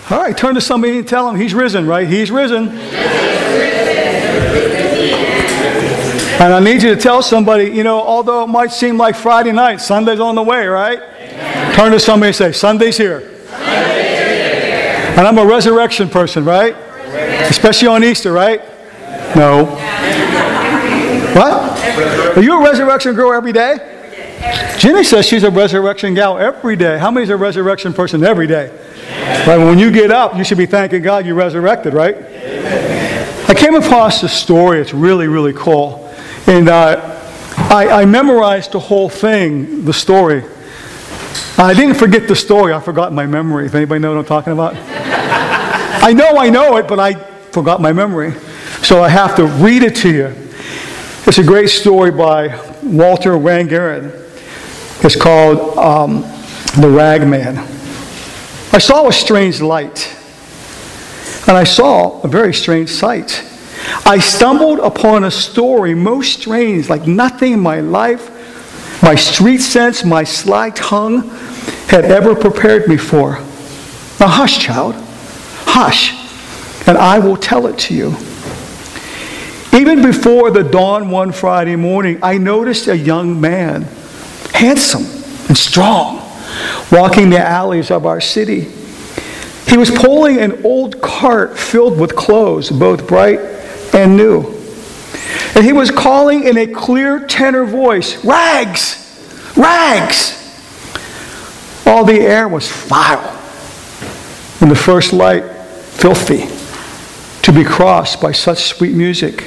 All right, turn to somebody and tell him he's risen, right? He's risen. And I need you to tell somebody, although it might seem like Friday night, Sunday's on the way, right? Amen. Turn to somebody and say, Sunday's here. Sunday's here. And I'm a resurrection person, right? Especially on Easter, right? No. What? Are you a resurrection girl every day? Jenny says she's a resurrection gal every day. How many is a resurrection person every day? Right? When you get up, you should be thanking God you resurrected, right? I came across this story. It's really, really cool. And I memorized the whole thing, the story. I didn't forget the story. I forgot my memory. If anybody know what I'm talking about? I know it, but I forgot my memory. So I have to read it to you. It's a great story by Walter Wangerin. It's called The Rag Man. I saw a strange light, and I saw a very strange sight. I stumbled upon a story most strange, like nothing in my life, my street sense, my sly tongue had ever prepared me for. Now hush, child, hush, and I will tell it to you. Even before the dawn one Friday morning, I noticed a young man, handsome and strong, walking the alleys of our city. He was pulling an old cart filled with clothes, both bright and new. And he was calling in a clear tenor voice, "Rags! Rags!" All the air was foul, and the first light filthy, to be crossed by such sweet music.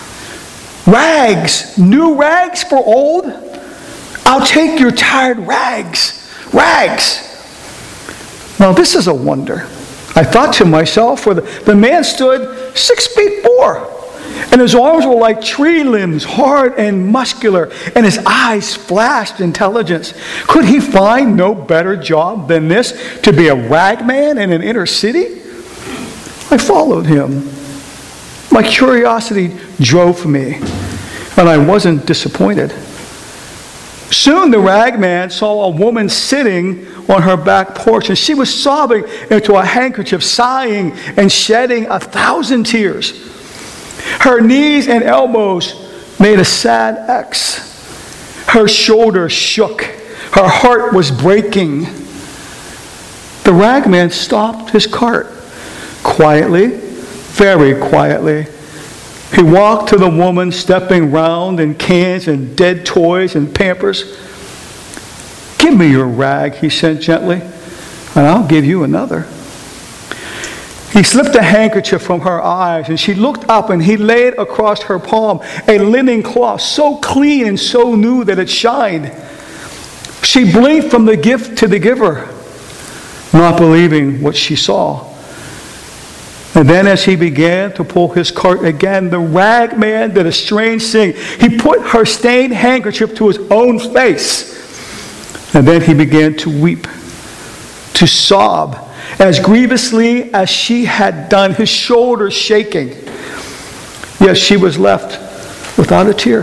Rags! New rags for old? I'll take your tired rags. Rags! Now this is a wonder. I thought to myself, for the man stood 6'4", and his arms were like tree limbs, hard and muscular, and his eyes flashed intelligence. Could he find no better job than this, to be a ragman in an inner city? I followed him. My curiosity drove me, and I wasn't disappointed. Soon the ragman saw a woman sitting on her back porch, and she was sobbing into a handkerchief, sighing and shedding 1,000 tears. Her knees and elbows made a sad X. Her shoulders shook. Her heart was breaking. The ragman stopped his cart quietly, very quietly. He walked to the woman, stepping round in cans and dead toys and Pampers. "Give me your rag," he said gently, "and I'll give you another." He slipped a handkerchief from her eyes, and she looked up, and he laid across her palm a linen cloth so clean and so new that it shined. She blinked from the gift to the giver, not believing what she saw. And then as he began to pull his cart again, the rag man did a strange thing. He put her stained handkerchief to his own face. And then he began to weep, to sob, as grievously as she had done, his shoulders shaking. Yet she was left without a tear.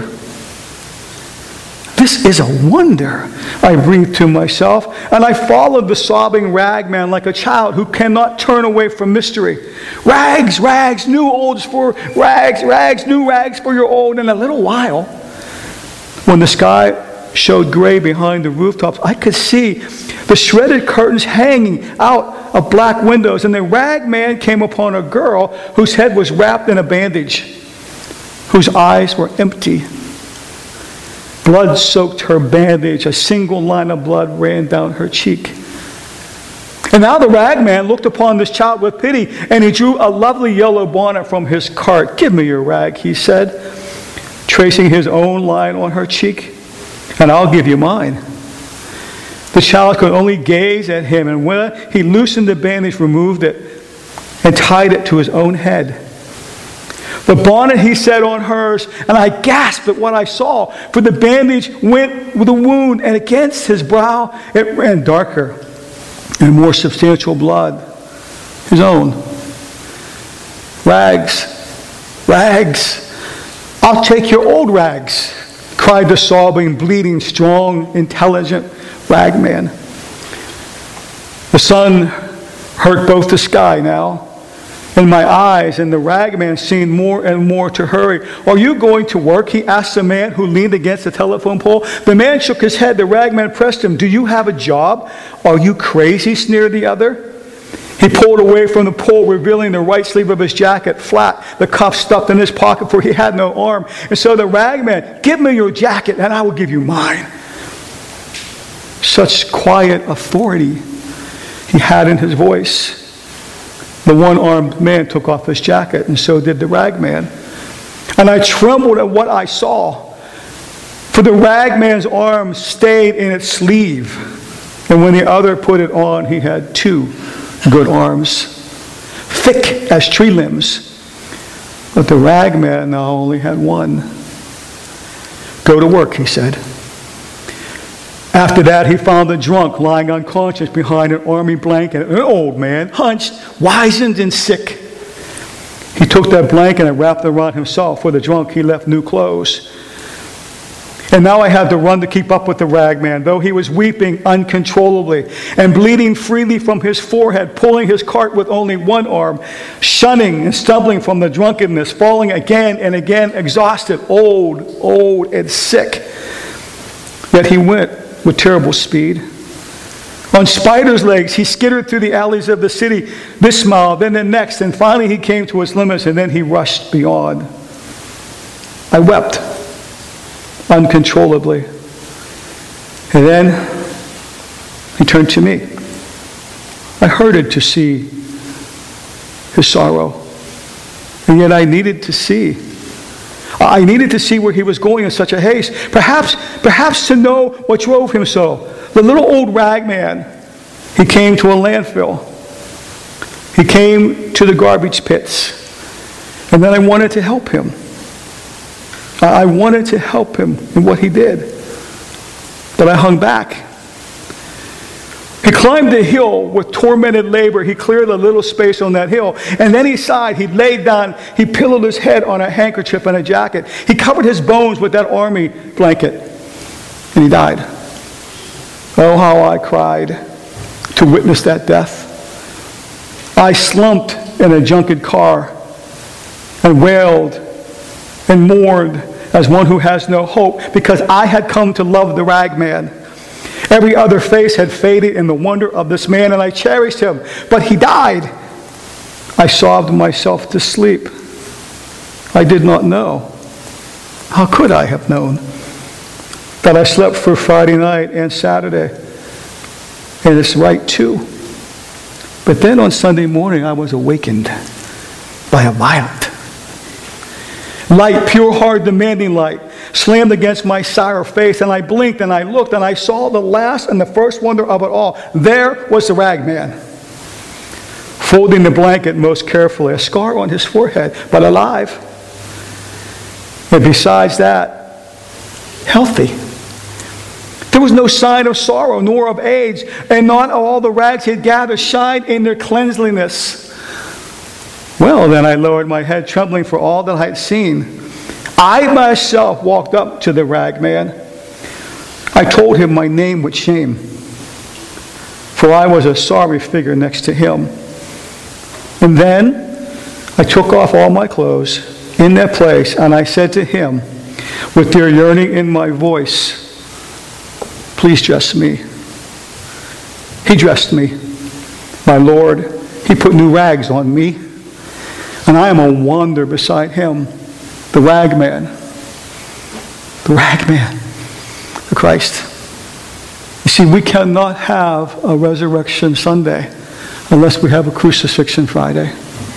This is a wonder, I breathed to myself, and I followed the sobbing ragman like a child who cannot turn away from mystery. Rags, rags, new olds for rags, rags, new rags for your old. In a little while, when the sky showed gray behind the rooftops, I could see the shredded curtains hanging out of black windows, and the ragman came upon a girl whose head was wrapped in a bandage, whose eyes were empty. Blood soaked her bandage. A single line of blood ran down her cheek. And now the ragman looked upon this child with pity, and he drew a lovely yellow bonnet from his cart. "Give me your rag," he said, tracing his own line on her cheek, "and I'll give you mine." The child could only gaze at him, and when he loosened the bandage, removed it, and tied it to his own head. The bonnet he set on hers, and I gasped at what I saw, for the bandage went with the wound, and against his brow it ran darker and more substantial blood, his own. "Rags, rags, I'll take your old rags," cried the sobbing, bleeding, strong, intelligent ragman. The sun hurt both the sky now and my eyes, and the ragman seemed more and more to hurry. Are you going to work? He asked the man who leaned against the telephone pole. The man shook his head. The ragman pressed him. Do you have a job? Are you crazy? Sneered the other. He pulled away from the pole, revealing the right sleeve of his jacket flat, the cuff stuffed in his pocket, for he had no arm. And so the ragman, give me your jacket and I will give you mine. Such quiet authority he had in his voice. The one-armed man took off his jacket, and so did the ragman. And I trembled at what I saw, for the ragman's arm stayed in its sleeve, and when the other put it on, he had two good arms, thick as tree limbs. But the ragman now only had one. Go to work, he said. After that, he found the drunk lying unconscious behind an army blanket, an old man, hunched, wizened, and sick. He took that blanket and wrapped it around himself. For the drunk, he left new clothes. And now I had to run to keep up with the ragman, though he was weeping uncontrollably and bleeding freely from his forehead, pulling his cart with only one arm, shunning and stumbling from the drunkenness, falling again and again, exhausted, old, and sick. Yet he went with terrible speed. On spider's legs, he skittered through the alleys of the city, this mile, then the next, and finally he came to its limits, and then he rushed beyond. I wept uncontrollably. And then he turned to me. I hurted to see his sorrow, and yet I needed to see. I needed to see where he was going in such a haste. Perhaps to know what drove him so. The little old ragman, he came to a landfill. He came to the garbage pits. And then I wanted to help him. I wanted to help him in what he did. But I hung back. He climbed the hill with tormented labor. He cleared a little space on that hill. And then he sighed. He laid down. He pillowed his head on a handkerchief and a jacket. He covered his bones with that army blanket. And he died. Oh, how I cried to witness that death. I slumped in a junket car and wailed and mourned as one who has no hope, because I had come to love the ragman. Every other face had faded in the wonder of this man, and I cherished him. But he died. I sobbed myself to sleep. I did not know. How could I have known that I slept for Friday night and Saturday? And it's right too. But then on Sunday morning, I was awakened by a violent light, pure, hard, demanding light, slammed against my sour face, and I blinked and I looked and I saw the last and the first wonder of it all. There was the ragman, folding the blanket most carefully, a scar on his forehead, but alive. And besides that, healthy. There was no sign of sorrow nor of age, and not all the rags he had gathered shined in their cleanliness. Well, then I lowered my head, trembling for all that I had seen. I myself walked up to the ragman. I told him my name with shame, for I was a sorry figure next to him. And then I took off all my clothes in their place, and I said to him, with their yearning in my voice, please dress me. He dressed me, my Lord. He put new rags on me. And I am a wonder beside him, the ragman, the Christ. You see, we cannot have a Resurrection Sunday unless we have a Crucifixion Friday.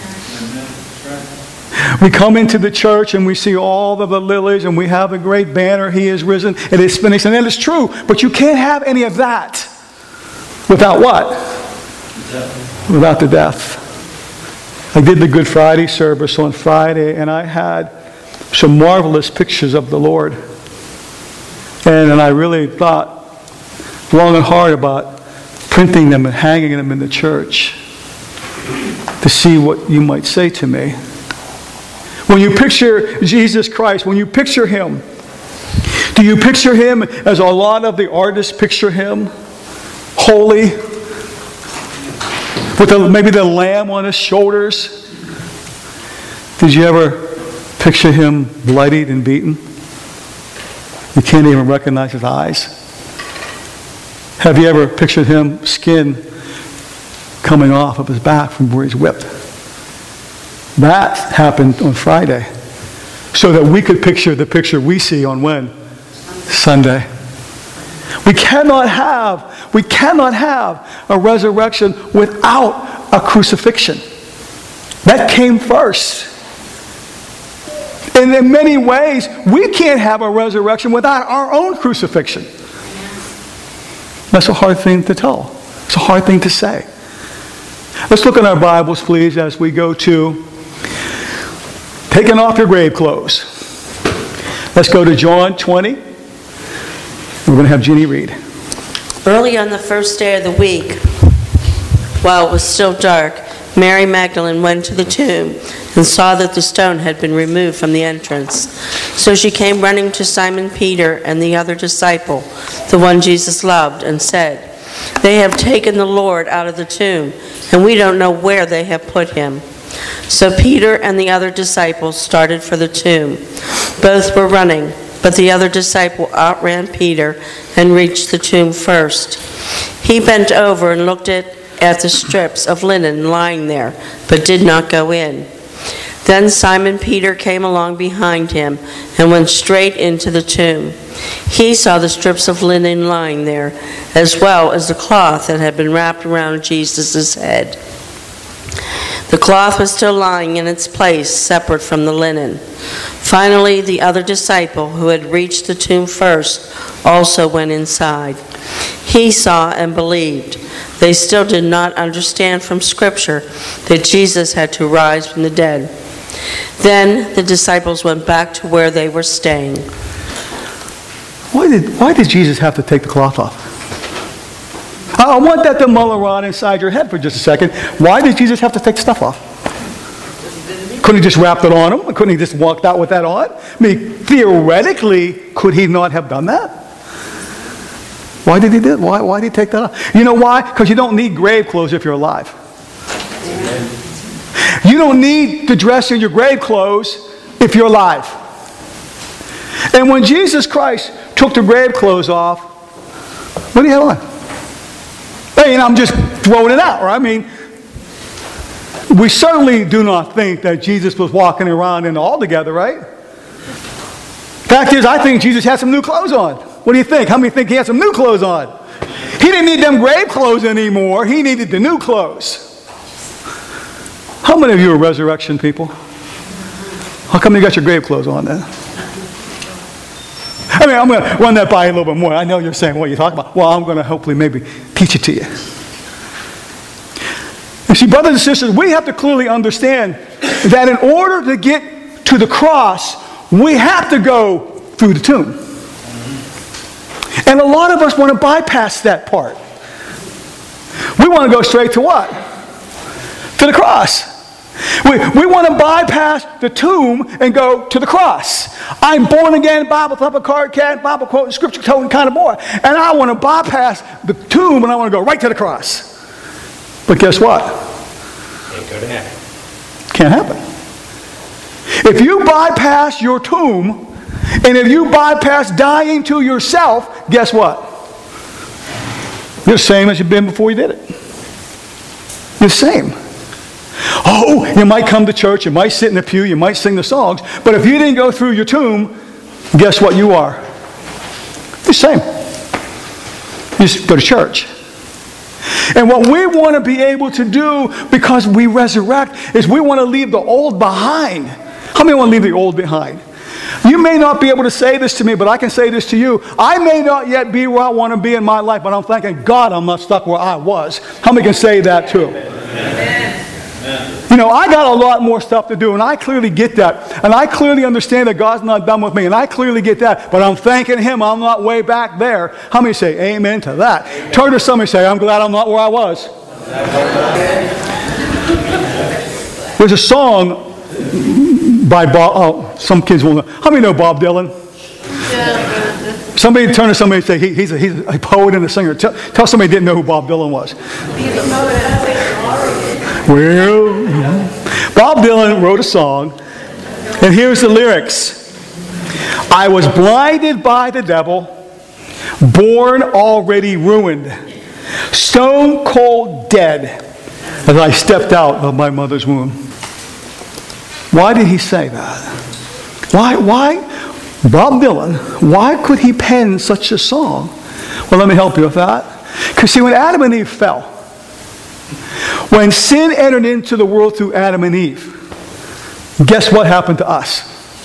We come into the church and we see all of the lilies and we have a great banner, He is risen, it is finished. And that is true, but you can't have any of that without what? Without the death. I did the Good Friday service on Friday, and I had some marvelous pictures of the Lord. And I really thought long and hard about printing them and hanging them in the church to see what you might say to me. When you picture Jesus Christ, when you picture Him, do you picture Him as a lot of the artists picture Him? Holy, with maybe the lamb on his shoulders. Did you ever picture him bloodied and beaten? You can't even recognize his eyes. Have you ever pictured him, skin coming off of his back from where he's whipped? That happened on Friday, so that we could picture the picture we see on when? Sunday. We cannot have a resurrection without a crucifixion. That came first. And in many ways, we can't have a resurrection without our own crucifixion. That's a hard thing to tell. It's a hard thing to say. Let's look at our Bibles, please, as we go to taking off your grave clothes. Let's go to John 20. We're going to have Ginny read. Early on the first day of the week, while it was still dark, Mary Magdalene went to the tomb and saw that the stone had been removed from the entrance. So she came running to Simon Peter and the other disciple, the one Jesus loved, and said, "They have taken the Lord out of the tomb, and we don't know where they have put him." So Peter and the other disciple started for the tomb. Both were running, but the other disciple outran Peter and reached the tomb first. He bent over and looked at the strips of linen lying there, but did not go in. Then Simon Peter came along behind him and went straight into the tomb. He saw the strips of linen lying there, as well as the cloth that had been wrapped around Jesus' head. The cloth was still lying in its place, separate from the linen. Finally, the other disciple, who had reached the tomb first, also went inside. He saw and believed. They still did not understand from Scripture that Jesus had to rise from the dead. Then the disciples went back to where they were staying. Why did Jesus have to take the cloth off? I want that to mull around inside your head for just a second. Why did Jesus have to take stuff off? Couldn't he just wrapped it on him? Couldn't he just walked out with that on? I mean, theoretically, could he not have done that? Why did he do it? Why did he take that off? You know why? Because you don't need grave clothes if you're alive. You don't need to dress in your grave clothes if you're alive. And when Jesus Christ took the grave clothes off, what do you have on? I mean, I'm just throwing it out, right? I mean, we certainly do not think that Jesus was walking around in all together, right? Fact is, I think Jesus had some new clothes on. What do you think? How many think he had some new clothes on? He didn't need them grave clothes anymore. He needed the new clothes. How many of you are resurrection people? How come you got your grave clothes on then? I mean, I'm going to run that by you a little bit more. I know you're saying, what are you talking about? Well, I'm going to hopefully maybe teach it to you. You see, brothers and sisters, we have to clearly understand that in order to get to the cross, we have to go through the tomb. And a lot of us want to bypass that part. We want to go straight to what? To the cross. We want to bypass the tomb and go to the cross. I'm born again, Bible thumping, card cat, Bible quoting, scripture toting kind of boy. And I want to bypass the tomb and I want to go right to the cross. But guess what? Can't go to heaven. Can't happen. If you bypass your tomb, and if you bypass dying to yourself, guess what? You're the same as you've been before you did it. You're the same. Oh, you might come to church, you might sit in the pew, you might sing the songs, but if you didn't go through your tomb, guess what you are? You're the same. You just go to church. And what we want to be able to do, because we resurrect, is we want to leave the old behind. How many want to leave the old behind? You may not be able to say this to me, but I can say this to you. I may not yet be where I want to be in my life, but I'm thanking God I'm not stuck where I was. How many can say that too? Amen. You know, I got a lot more stuff to do, and I clearly get that. And I clearly understand that God's not done with me, and I clearly get that. But I'm thanking Him I'm not way back there. How many say amen to that? Amen. Turn to somebody and say, I'm glad I'm not where I was. There's a song by Bob, oh, some kids will know. How many know Bob Dylan? Yeah. Somebody turn to somebody and say, he's a poet and a singer. Tell somebody who didn't know who Bob Dylan was. He's a poet and a singer. Well, Bob Dylan wrote a song, and here's the lyrics. I was blinded by the devil, born already ruined, stone cold dead as I stepped out of my mother's womb. Why did he say that? Why, Bob Dylan, why could he pen such a song? Well, let me help you with that. Because see, when Adam and Eve fell, when sin entered into the world through Adam and Eve, guess what happened to us?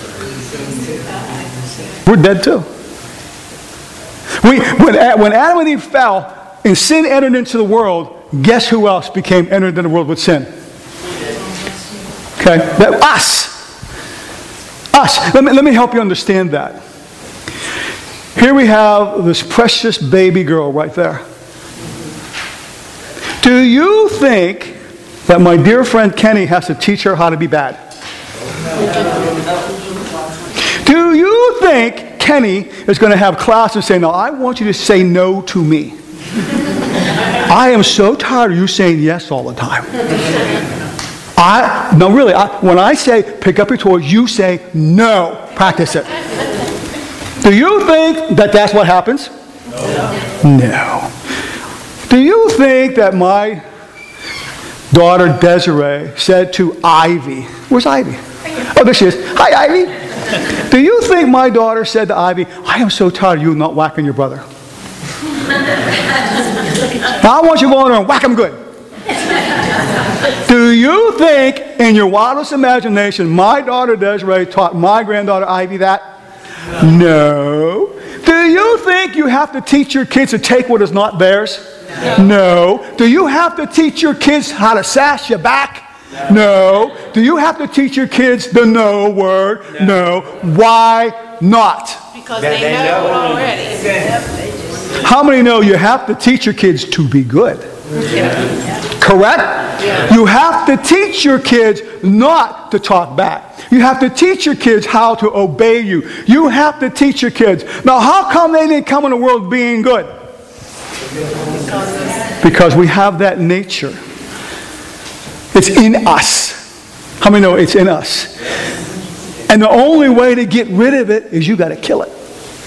We're dead too. When Adam and Eve fell and sin entered into the world, guess who else entered into the world with sin? Okay, us. Let me help you understand that. Here we have this precious baby girl right there. Do you think that my dear friend Kenny has to teach her how to be bad? Do you think Kenny is going to have class and say, no, I want you to say no to me. I am so tired of you saying yes all the time. When I say pick up your toys, you say no. Practice it. Do you think that that's what happens? No. Do you think that my daughter Desiree said to Ivy, where's Ivy? Oh, there she is. Hi, Ivy. Do you think my daughter said to Ivy, I am so tired of you not whacking your brother. I want you to go in there and whack him good. Do you think, in your wildest imagination, my daughter Desiree taught my granddaughter Ivy that? No. Do you think you have to teach your kids to take what is not theirs? No. Do you have to teach your kids how to sass you back? No. Do you have to teach your kids the no word? No. Why not? Because they know it already. How many know you have to teach your kids to be good? Correct? You have to teach your kids not to talk back. You have to teach your kids how to obey you. You have to teach your kids. Now, how come they didn't come in the world being good? Because we have that nature. It's in us. How many know it's in us? And the only way to get rid of it is you got to kill it.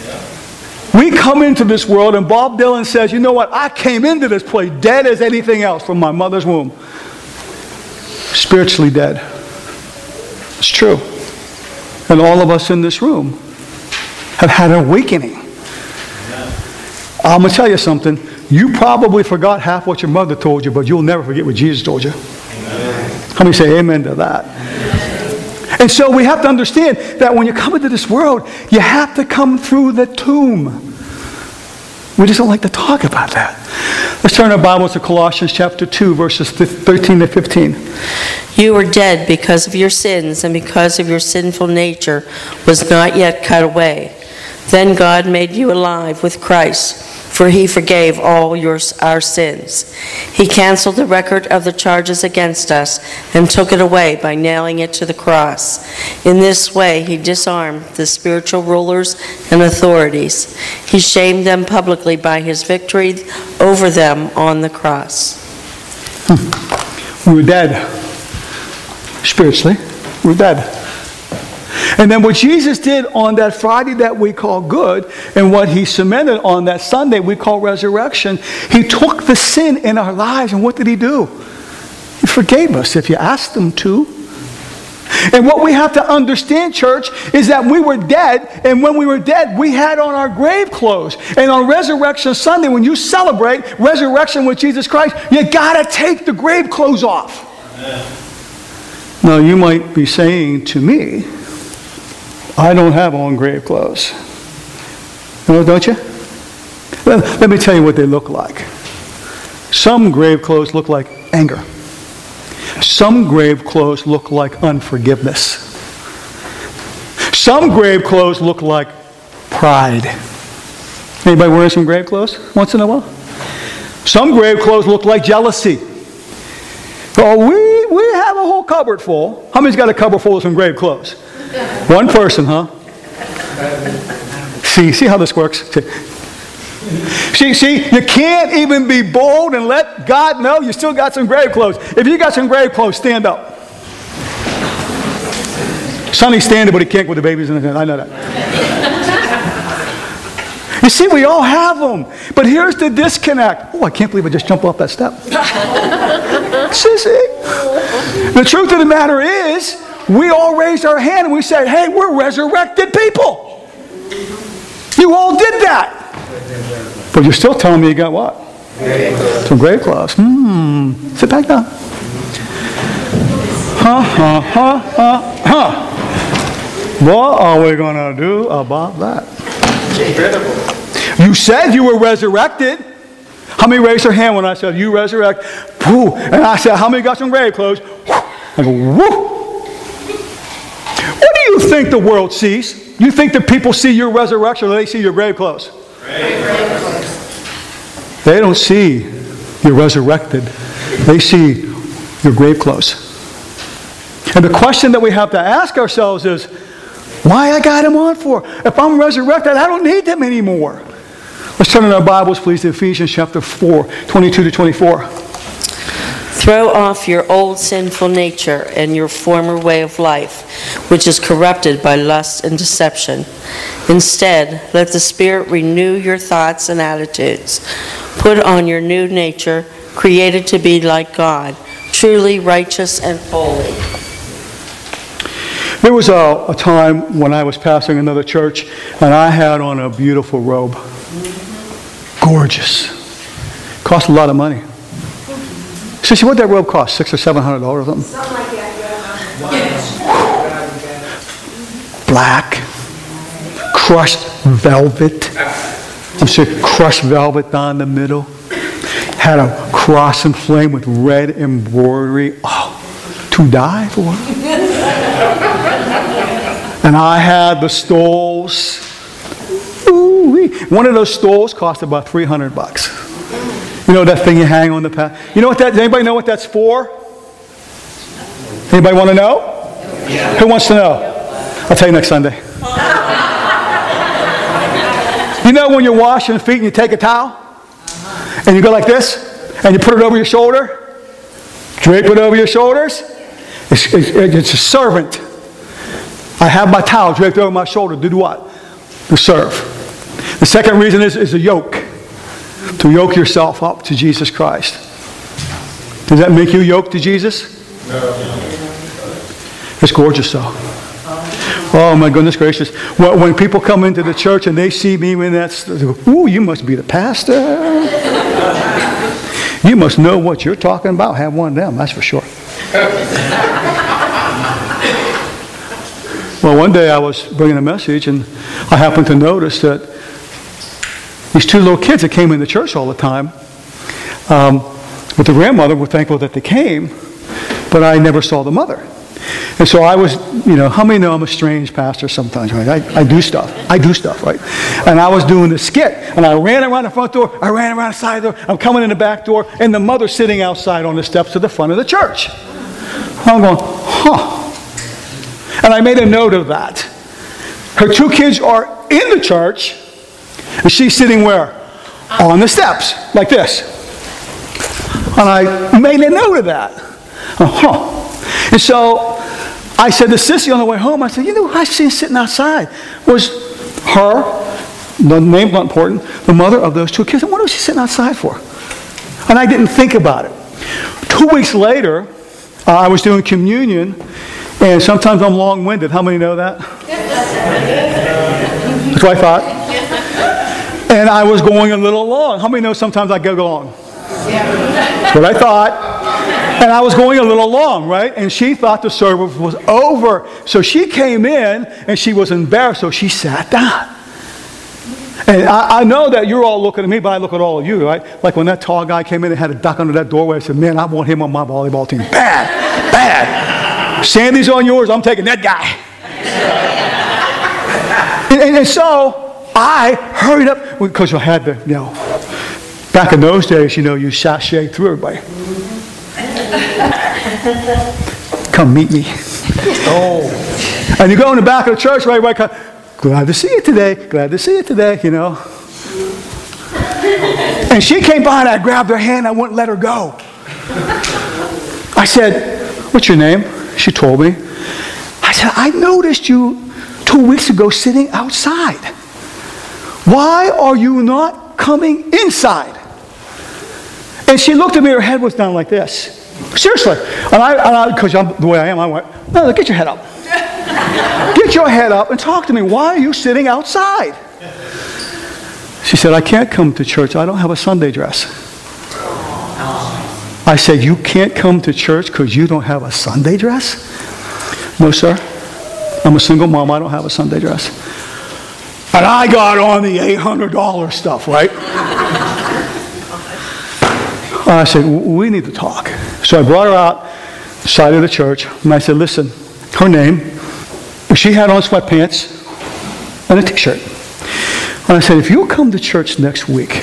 We come into this world, and Bob Dylan says, you know what? I came into this place dead as anything else from my mother's womb. Spiritually dead. It's true. And all of us in this room have had an awakening. I'm going to tell you something. You probably forgot half what your mother told you, but you'll never forget what Jesus told you. How many say amen to that? And so we have to understand that when you come into this world, you have to come through the tomb. We just don't like to talk about that. Let's turn our Bibles to Colossians chapter 2, verses 13 to 15. You were dead because of your sins, and because of your sinful nature was not yet cut away. Then God made you alive with Christ, for he forgave all our sins. He canceled the record of the charges against us and took it away by nailing it to the cross. In this way, he disarmed the spiritual rulers and authorities. He shamed them publicly by his victory over them on the cross. We were dead. Spiritually, we're dead. And then what Jesus did on that Friday that we call good, and what he cemented on that Sunday we call resurrection, he took the sin in our lives, and what did he do? He forgave us if you asked him to. And what we have to understand, church, is that we were dead, and when we were dead, we had on our grave clothes. And on Resurrection Sunday, when you celebrate resurrection with Jesus Christ, you got to take the grave clothes off. Now, you might be saying to me, I don't have on grave clothes. No, don't you? Well, let me tell you what they look like. Some grave clothes look like anger. Some grave clothes look like unforgiveness. Some grave clothes look like pride. Anybody wearing some grave clothes once in a while? Some grave clothes look like jealousy. Oh, we have a whole cupboard full. How many's got a cupboard full of some grave clothes? One person, huh? See how this works? See, you can't even be bold and let God, no, you still got some grave clothes. If you got some grave clothes, stand up. Sonny's standing, but he can't with the babies in his hand. I know that. You see, we all have them. But here's the disconnect. Oh, I can't believe I just jumped off that step. See? The truth of the matter is, we all raised our hand and we said, hey, we're resurrected people. You all did that. But you're still telling me you got what? Some grave clothes. Sit back down. What are we going to do about that? You said you were resurrected. How many raised their hand when I said you resurrect? Woo. And I said, how many got some grave clothes? I go, woo. What do you think the world sees? You think that people see your resurrection or they see your grave clothes? They don't see you're resurrected. They see your grave clothes. And the question that we have to ask ourselves is, why I got him on for? If I'm resurrected, I don't need them anymore. Let's turn in our Bibles, please, to Ephesians chapter 4, 22 to 24. Throw off your old sinful nature and your former way of life, which is corrupted by lust and deception. Instead, let the Spirit renew your thoughts and attitudes. Put on your new nature, created to be like God, truly righteous and holy. There was a time when I was pastoring another church, and I had on a beautiful robe. Gorgeous. Cost a lot of money. Sissy, what did that robe cost? $600 or $700 or something? Something like that, yeah. Black, crushed velvet. I'm saying crushed velvet down the middle. Had a cross and flame with red embroidery. Oh, to die for. And I had the stoles. Ooh-wee. One of those stoles cost about $300. You know that thing you hang on the path? You know what that? Does anybody know what that's for? Anybody want to know? Yeah. Who wants to know? I'll tell you next Sunday. You know when you're washing feet and you take a towel and you go like this and you put it over your shoulder, drape it over your shoulders. It's a servant. I have my towel draped over my shoulder to do what? To serve. The second reason is a yoke. To yoke yourself up to Jesus Christ. Does that make you yoked to Jesus? No. It's gorgeous though. Oh my goodness gracious. Well, when people come into the church and they see me in that, they go, ooh, you must be the pastor. You must know what you're talking about. Have one of them, that's for sure. Well, one day I was bringing a message and I happened to notice that these two little kids that came into church all the time, with the grandmother, were thankful that they came, but I never saw the mother. And so I was, how many know I'm a strange pastor sometimes, right? I do stuff, right? And I was doing the skit, and I ran around the front door, I ran around the side door, I'm coming in the back door, and the mother's sitting outside on the steps to the front of the church. I'm going, huh. And I made a note of that. Her two kids are in the church, and she's sitting where? On the steps, like this. And I made a note of that. And so I said to Sissy on the way home, I said, who I seen sitting outside was her, the name's not important, the mother of those two kids. And what was she sitting outside for? And I didn't think about it. 2 weeks later, I was doing communion, and sometimes I'm long-winded. How many know that? That's what I thought. And I was going a little long. How many know sometimes I go long? That's what I thought. And I was going a little long, right? And she thought the service was over. So she came in, and she was embarrassed, so she sat down. And I know that you're all looking at me, but I look at all of you, right? Like when that tall guy came in and had a duck under that doorway, I said, man, I want him on my volleyball team. Bad. Sandy's on yours, I'm taking that guy. And so I hurried up, because I had to, back in those days, you sashay through everybody. Come meet me. Oh. And you go in the back of the church, right? Glad to see you today. And she came by and I grabbed her hand. I wouldn't let her go. I said, "What's your name?" She told me. I said, "I noticed you 2 weeks ago sitting outside. Why are you not coming inside?" And she looked at me, her head was down like this. Seriously. And because I'm the way I am, I went, "No, get your head up. Get your head up and talk to me. Why are you sitting outside?" She said, "I can't come to church. I don't have a Sunday dress." I said, "You can't come to church because you don't have a Sunday dress?" "No, sir. I'm a single mom. I don't have a Sunday dress." And I got on the $800 stuff, right? I said, "We need to talk." So I brought her out side of the church, and I said, "Listen, her name," she had on sweatpants and a t-shirt. And I said, "If you'll come to church next week,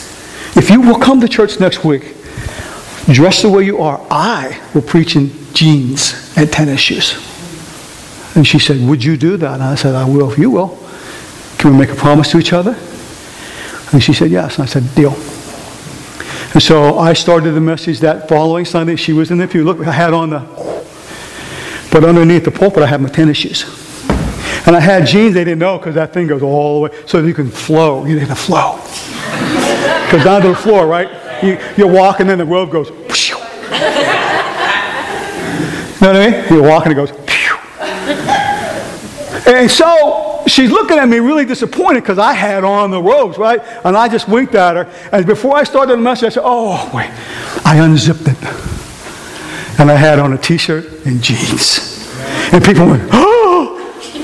dressed the way you are, I will preach in jeans and tennis shoes." And she said, "Would you do that?" And I said, "I will if you will. Can we make a promise to each other?" And she said, "Yes." And I said, "Deal." And so I started the message that following Sunday. She was in the pew. Look, I had on but underneath the pulpit, I had my tennis shoes. And I had jeans they didn't know because that thing goes all the way so that you can flow. You need to flow. Goes down to the floor, right? You're walking, and the robe goes. You know what I mean? You're walking, it goes. And so she's looking at me really disappointed because I had on the robes, right? And I just winked at her. And before I started the message, I said, "Oh, wait." I unzipped it. And I had on a t-shirt and jeans. And people went, "Oh!"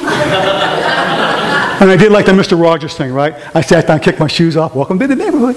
And I did like the Mr. Rogers thing, right? I sat down, kicked my shoes off. "Welcome to the neighborhood."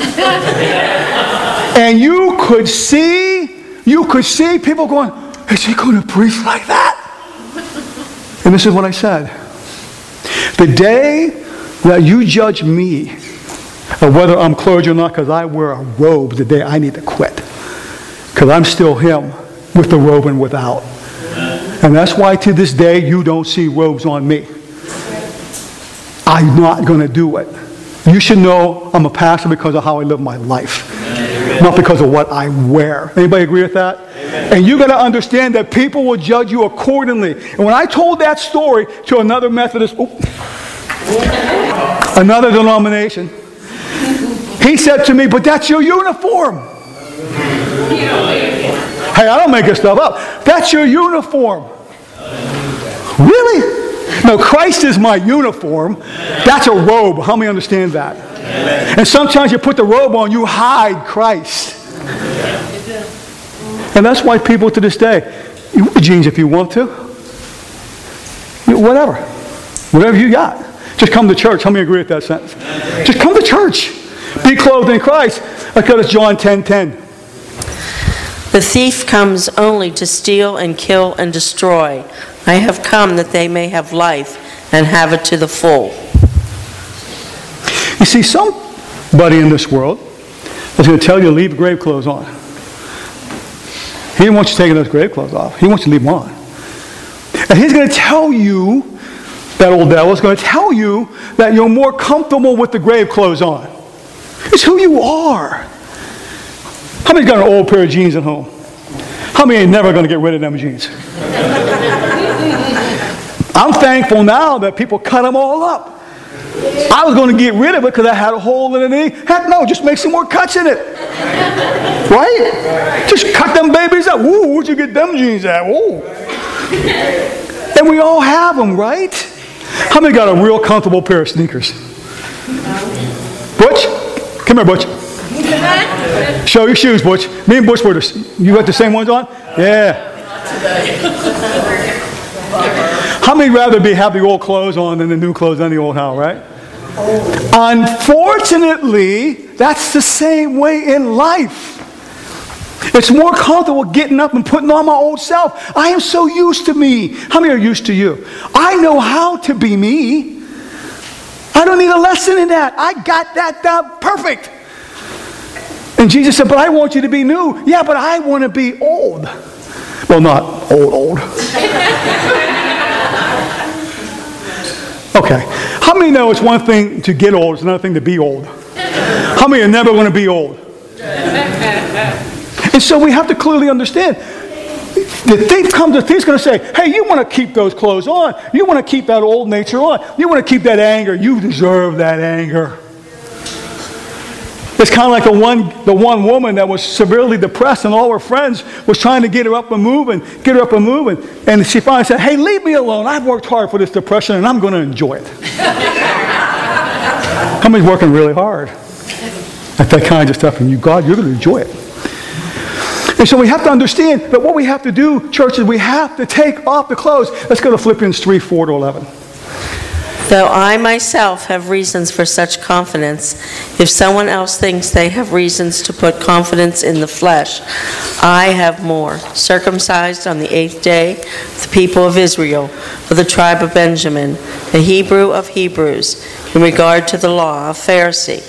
And you could see people going, "Is he going to preach like that?" And this is what I said. The day that you judge me of whether I'm clergy or not because I wear a robe, the day I need to quit. Because I'm still him with the robe and without. And that's why to this day you don't see robes on me. I'm not going to do it. You should know I'm a pastor because of how I live my life. Not because of what I wear. Anybody agree with that? Amen. And you got to understand that people will judge you accordingly. And when I told that story to another Methodist, another denomination, he said to me, "But that's your uniform." Hey, I don't make this stuff up. That's your uniform. Really? No, Christ is my uniform. That's a robe. How many understand that? Amen. And sometimes you put the robe on, you hide Christ. And that's why people to this day, you wear jeans if you want to. Whatever you got. Just come to church. How many agree with that sentence? Just come to church. Be clothed in Christ. Look at John 10:10. The thief comes only to steal and kill and destroy. I have come that they may have life and have it to the full. You see, somebody in this world is going to tell you to leave grave clothes on. He didn't want you taking those grave clothes off. He wants you to leave them on. And he's going to tell you, that old devil is going to tell you that you're more comfortable with the grave clothes on. It's who you are. How many's got an old pair of jeans at home? How many ain't never going to get rid of them jeans? I'm thankful now that people cut them all up. I was going to get rid of it because I had a hole in the knee. Heck no, just make some more cuts in it. Right? Just cut them babies up. Ooh, where'd you get them jeans at? Ooh. And we all have them, right? How many got a real comfortable pair of sneakers? Butch? Come here, Butch. Show your shoes, Butch. Me and Butch were you got the same ones on? Yeah. How many rather have the old clothes on than the new clothes on the old house, right? Unfortunately, that's the same way in life. It's more comfortable getting up and putting on my old self. I am so used to me. How many are used to you? I know how to be me. I don't need a lesson in that. I got that down perfect. And Jesus said, "But I want you to be new." Yeah, but I want to be old. Well, not old. Okay. How many know it's one thing to get old, it's another thing to be old? How many are never going to be old? And so we have to clearly understand the thief comes, the thief's going to say, hey, you want to keep those clothes on. You want to keep that old nature on. You want to keep that anger. You deserve that anger. It's kind of like the one woman that was severely depressed and all her friends was trying to get her up and moving. And she finally said, hey, leave me alone. I've worked hard for this depression and I'm going to enjoy it. Somebody's working really hard at that kind of stuff, and God, you're going to enjoy it. And so we have to understand that what we have to do, church, is we have to take off the clothes. Let's go to Philippians 3, 4 to 11. Though I myself have reasons for such confidence, if someone else thinks they have reasons to put confidence in the flesh, I have more. Circumcised on the 8th day, the people of Israel, of the tribe of Benjamin, a Hebrew of Hebrews, in regard to the law, a Pharisee.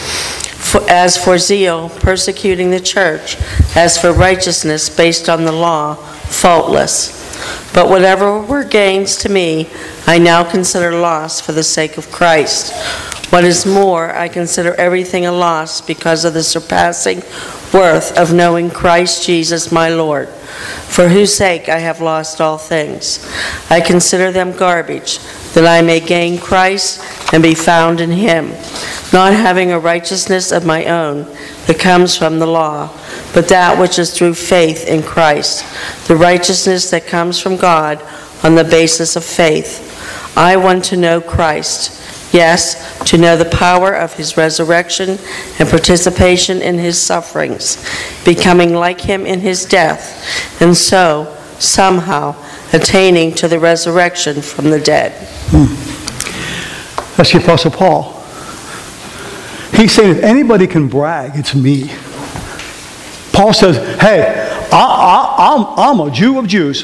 As for zeal, persecuting the church; as for righteousness based on the law, faultless. But whatever were gains to me, I now consider loss for the sake of Christ. What is more, I consider everything a loss because of the surpassing worth of knowing Christ Jesus my Lord, for whose sake I have lost all things. I consider them garbage, that I may gain Christ and be found in him, not having a righteousness of my own that comes from the law, but that which is through faith in Christ, the righteousness that comes from God on the basis of faith. I want to know Christ, yes, to know the power of his resurrection and participation in his sufferings, becoming like him in his death, and so, somehow, attaining to the resurrection from the dead. That's the Apostle Paul. He's saying if anybody can brag, it's me. Paul says, hey, I'm a Jew of Jews.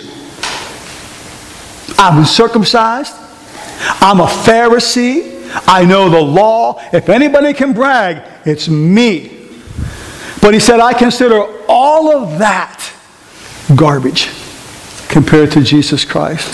I've been circumcised. I'm a Pharisee. I know the law. If anybody can brag, it's me. But he said, I consider all of that garbage compared to Jesus Christ.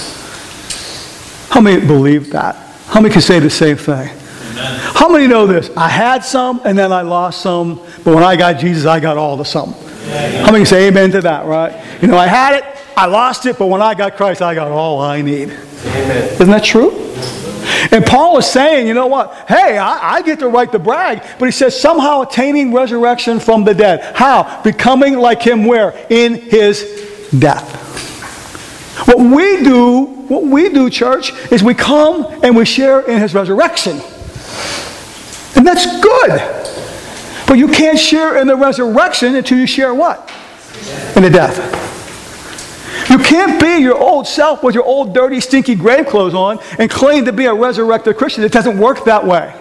How many believe that? How many can say the same thing? Amen. How many know this? I had some and then I lost some, but when I got Jesus, I got all the some. Amen. How many can say amen to that, right? You know, I had it, I lost it, but when I got Christ, I got all I need. Amen. Isn't that true? And Paul is saying, you know what? Hey, I get the right to brag, but he says somehow attaining resurrection from the dead. How? Becoming like him where? In his death. What we do, church, is we come and we share in his resurrection. And that's good. But you can't share in the resurrection until you share what? In the death. You can't be your old self with your old dirty, stinky grave clothes on and claim to be a resurrected Christian. It doesn't work that way.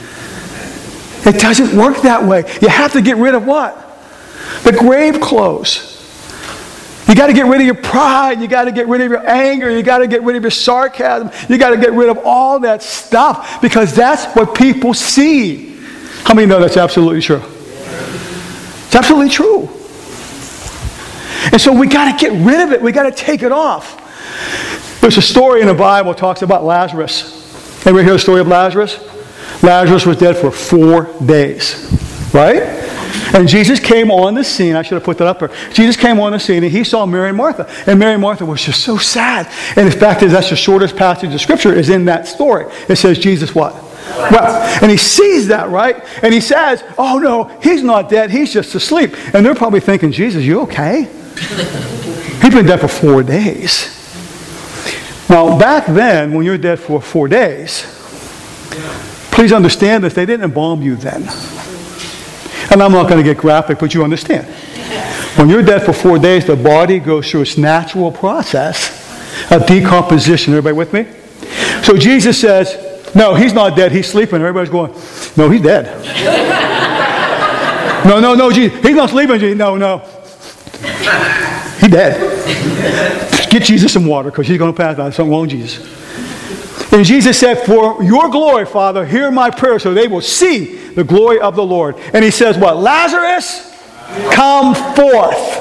It doesn't work that way. You have to get rid of what? The grave clothes. You got to get rid of your pride. You got to get rid of your anger. You got to get rid of your sarcasm. You got to get rid of all that stuff because that's what people see. How many know that's absolutely true? It's absolutely true. And so we got to get rid of it. We got to take it off. There's a story in the Bible that talks about Lazarus. Anybody hear the story of Lazarus? Lazarus was dead for 4 days, right? And Jesus came on the scene. I should have put that up there. Jesus came on the scene and he saw Mary and Martha. And Mary and Martha was just so sad. And the fact is that's the shortest passage of Scripture is in that story. It says Jesus what? Well, and he sees that, right? And he says, oh no, he's not dead. He's just asleep. And they're probably thinking, Jesus, you okay? He's been dead for 4 days. Now, back then, when you're dead for 4 days, please understand this, they didn't embalm you then. And I'm not going to get graphic, but you understand. When you're dead for 4 days, the body goes through its natural process of decomposition. Everybody with me? So Jesus says, no, he's not dead, he's sleeping. Everybody's going, no, he's dead. No, Jesus, he's not sleeping, Jesus. No. He's dead. Get Jesus some water because he's going to pass out. Something wrong with Jesus. And Jesus said, for your glory, Father, hear my prayer so they will see the glory of the Lord. And he says what? Lazarus, come forth.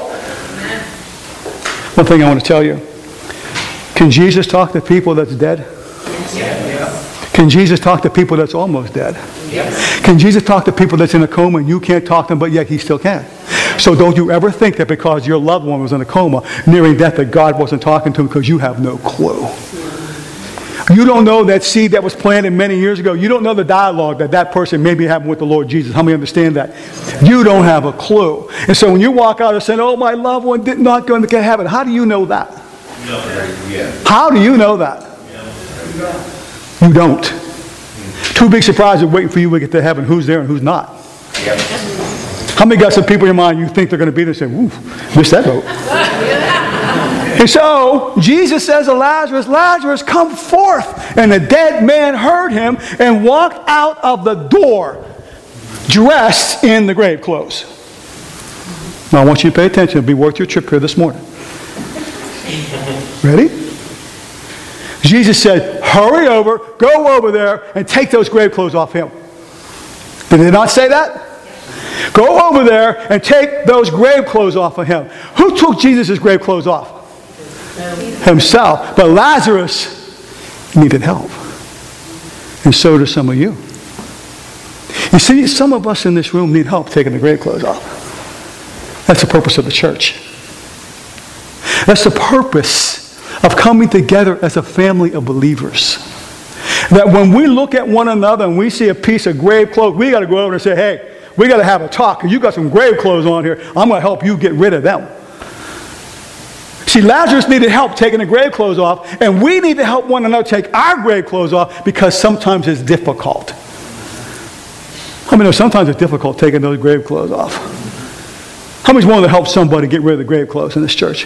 One thing I want to tell you. Can Jesus talk to people that's dead? Can Jesus talk to people that's almost dead? Yes. Can Jesus talk to people that's in a coma and you can't talk to them, but yet he still can? So don't you ever think that because your loved one was in a coma, nearing death, that God wasn't talking to him, because you have no clue. You don't know that seed that was planted many years ago. You don't know the dialogue that person may be having with the Lord Jesus. How many understand that? You don't have a clue. And so when you walk out and say, oh, my loved one did not go into heaven, how do you know that? How do you know that? You don't. Two big surprises waiting for you to get to heaven. Who's there and who's not? How many got some people in your mind you think they're going to be there and say, ooh, missed that boat? And so Jesus says to Lazarus, Lazarus, come forth. And the dead man heard him and walked out of the door, dressed in the grave clothes. Now I want you to pay attention. It'll be worth your trip here this morning. Ready? Jesus said, hurry over, go over there, and take those grave clothes off him. Did he not say that? Go over there and take those grave clothes off of him. Who took Jesus' grave clothes off? Himself. But Lazarus needed help. And so do some of you. You see, some of us in this room need help taking the grave clothes off. That's the purpose of the church. That's the purpose of coming together as a family of believers. That when we look at one another and we see a piece of grave clothes, we got to go over and say, hey, we got to have a talk. You got some grave clothes on here. I'm going to help you get rid of them. See, Lazarus needed help taking the grave clothes off, and we need to help one another take our grave clothes off, because sometimes it's difficult. How many know sometimes it's difficult taking those grave clothes off? How many's willing to help somebody get rid of the grave clothes in this church?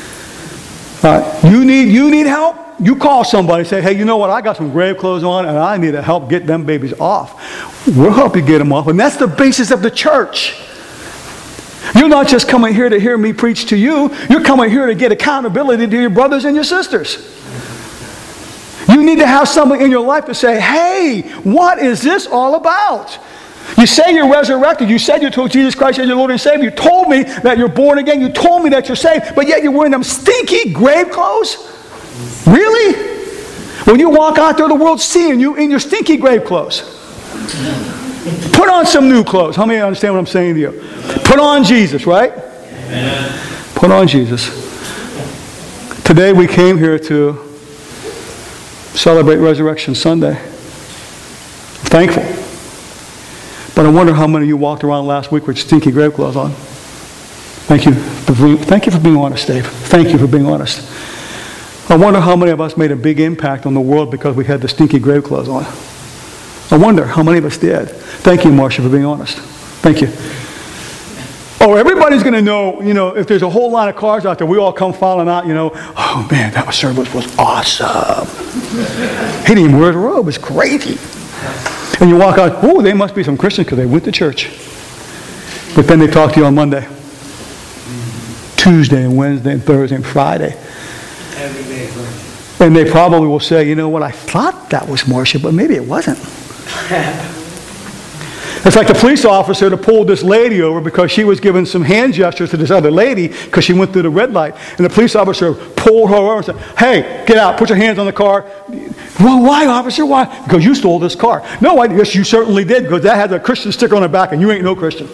All right. You need help? You call somebody and say, hey, you know what? I got some grave clothes on and I need to help get them babies off. We'll help you get them off. And that's the basis of the church. You're not just coming here to hear me preach to you. You're coming here to get accountability to your brothers and your sisters. You need to have someone in your life to say, hey, what is this all about? You say you're resurrected. You said you took Jesus Christ as your Lord and Savior. You told me that you're born again. You told me that you're saved. But yet you're wearing them stinky grave clothes? Really? When you walk out there, the world's seeing you in your stinky grave clothes. Put on some new clothes. How many understand what I'm saying to you? Put on Jesus, right? Amen. Put on Jesus. Today we came here to celebrate Resurrection Sunday. I'm thankful. But I wonder how many of you walked around last week with stinky grave clothes on. Thank you for being honest, Dave. Thank you for being honest. I wonder how many of us made a big impact on the world because we had the stinky grave clothes on. I wonder how many of us did. Thank you, Marcia, for being honest. Thank you. Oh, everybody's going to know, if there's a whole line of cars out there, we all come filing out, oh man, that service was awesome. He didn't even wear a robe. It's crazy. And you walk out, oh, they must be some Christians because they went to church. But then they talk to you on Monday, Tuesday, and Wednesday, and Thursday, and Friday. Every day. And they probably will say, you know what, I thought that was Marcia, but maybe it wasn't. It's like the police officer that pulled this lady over because she was giving some hand gestures to this other lady because she went through the red light. And the police officer pulled her over and said, hey, get out, put your hands on the car. Well, why, officer, why? Because you stole this car. No, yes, you certainly did, because that has a Christian sticker on the back and you ain't no Christian.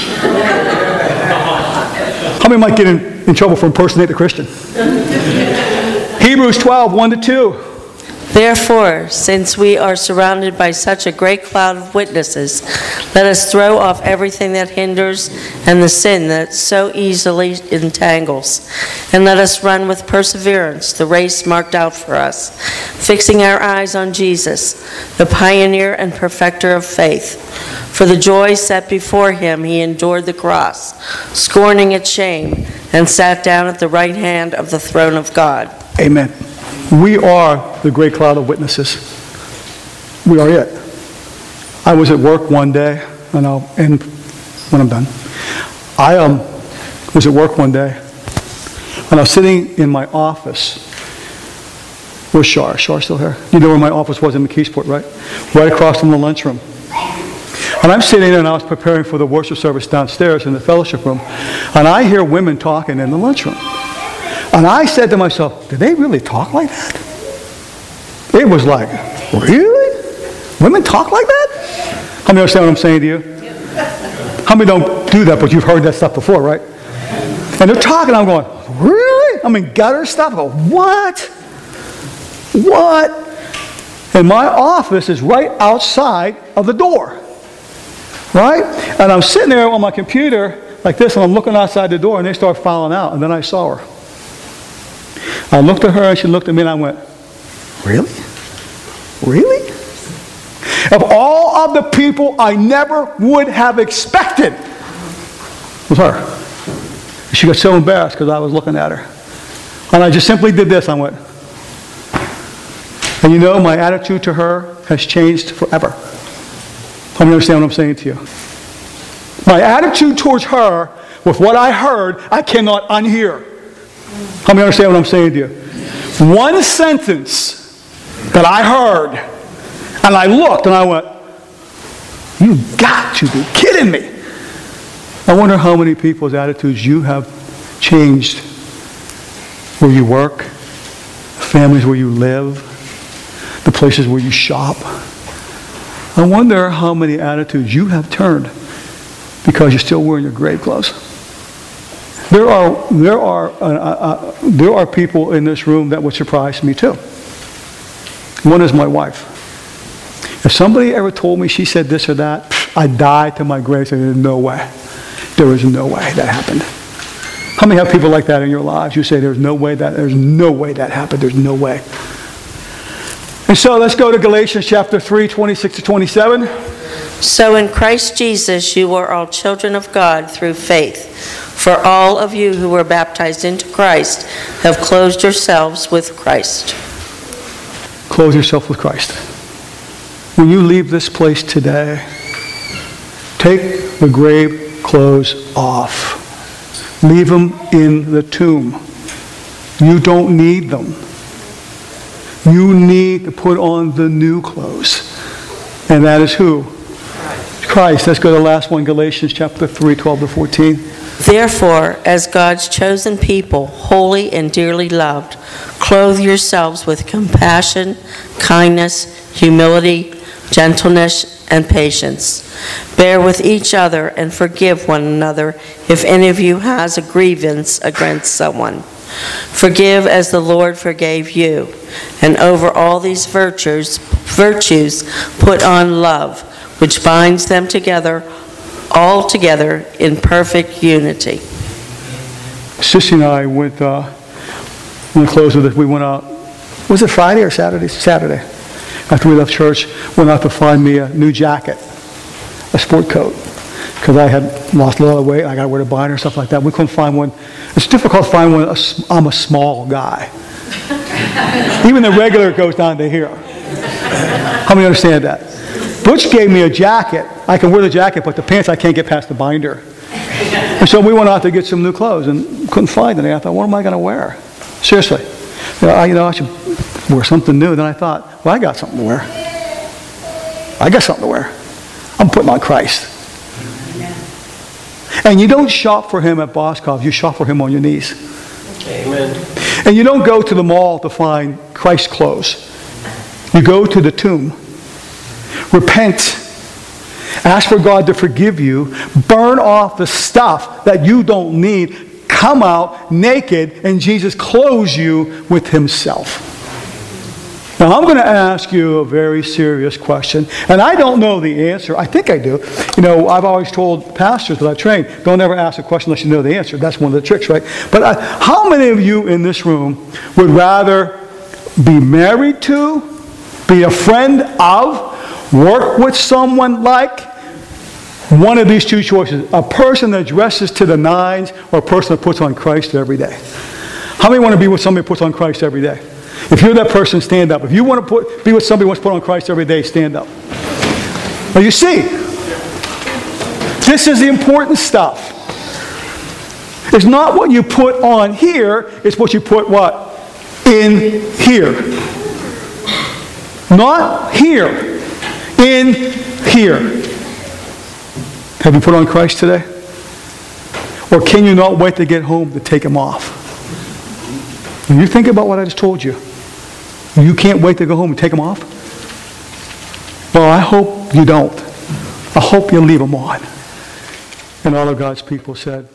How many might get in trouble for impersonating a Christian? Hebrews 12, 1-2. Therefore, since we are surrounded by such a great cloud of witnesses, let us throw off everything that hinders and the sin that so easily entangles, and let us run with perseverance the race marked out for us, fixing our eyes on Jesus, the pioneer and perfecter of faith. For the joy set before him, he endured the cross, scorning its shame, and sat down at the right hand of the throne of God. Amen. We are the great cloud of witnesses. We are it. I was at work one day, and when I'm done, I was at work one day, and I was sitting in my office. Where's Shar? Shar still here? You know where my office was in McKeesport, right? Right across from the lunchroom. And I'm sitting there, and I was preparing for the worship service downstairs in the fellowship room, and I hear women talking in the lunchroom. And I said to myself, did they really talk like that? It was like, really? Women talk like that? How many understand what I'm saying to you? How many don't do that, but you've heard that stuff before, right? And they're talking, I'm going, really? I mean, gutter stuff? I go, what? What? And my office is right outside of the door, right? And I'm sitting there on my computer like this, and I'm looking outside the door, and they start filing out, and then I saw her. I looked at her, and she looked at me, and I went, really? Really? Of all of the people I never would have expected, was her. She got so embarrassed because I was looking at her. And I just simply did this. I went. And you know, my attitude to her has changed forever. How many understand what I'm saying to you? My attitude towards her, with what I heard, I cannot unhear. How many understand what I'm saying to you? One sentence that I heard, and I looked and I went, you got to be kidding me. I wonder how many people's attitudes you have changed where you work, families where you live, the places where you shop. I wonder how many attitudes you have turned because you're still wearing your grave clothes. There are people in this room that would surprise me too. One is my wife. If somebody ever told me she said this or that, I'd die to my grave saying, there's no way. There is no way that happened. How many have people like that in your lives? You say, there's no way that happened. There's no way. And so let's go to Galatians chapter 3, 26 to 27. So in Christ Jesus you are all children of God through faith. For all of you who were baptized into Christ have clothed yourselves with Christ. Clothe yourself with Christ. When you leave this place today, take the grave clothes off. Leave them in the tomb. You don't need them. You need to put on the new clothes. And that is who? Christ. Let's go to the last one, Galatians chapter 3, 12 to 14. Therefore, as God's chosen people, holy and dearly loved, clothe yourselves with compassion, kindness, humility, gentleness, and patience. Bear with each other and forgive one another if any of you has a grievance against someone. Forgive as the Lord forgave you. And over all these virtues put on love, which binds them together, all together in perfect unity. Sissy and I went, when we closed with this, we went out, was it Friday or Saturday? Saturday. After we left church, went out to find me a new jacket, a sport coat, because I had lost a lot of weight. I got to wear a binder and stuff like that. We couldn't find one. It's difficult to find one. I'm a small guy. Even the regular goes down to here. How many understand that? Butch gave me a jacket. I can wear the jacket, but the pants I can't get past the binder. And so we went out to get some new clothes and couldn't find any. I thought, what am I going to wear? Seriously. I should wear something new. Then I thought, well, I got something to wear. I'm putting on Christ. And you don't shop for him at Boscov. You shop for him on your knees. Amen. And you don't go to the mall to find Christ clothes. You go to the tomb. Repent. Ask for God to forgive you. Burn off the stuff that you don't need. Come out naked, and Jesus clothes you with himself. Now, I'm going to ask you a very serious question, and I don't know the answer. I think I do. I've always told pastors that I train, don't ever ask a question unless you know the answer. That's one of the tricks, right? But how many of you in this room would rather be married to, be a friend of, work with someone like? One of these two choices. A person that dresses to the nines or a person that puts on Christ every day. How many want to be with somebody who puts on Christ every day? If you're that person, stand up. If you want to be with somebody who wants to put on Christ every day, stand up. Now you see, this is the important stuff. It's not what you put on here, it's what you put what? In here. Not here. In here. Have you put on Christ today? Or can you not wait to get home to take him off? When you think about what I just told you, you can't wait to go home and take him off? Well, I hope you don't. I hope you leave them on. And all of God's people said,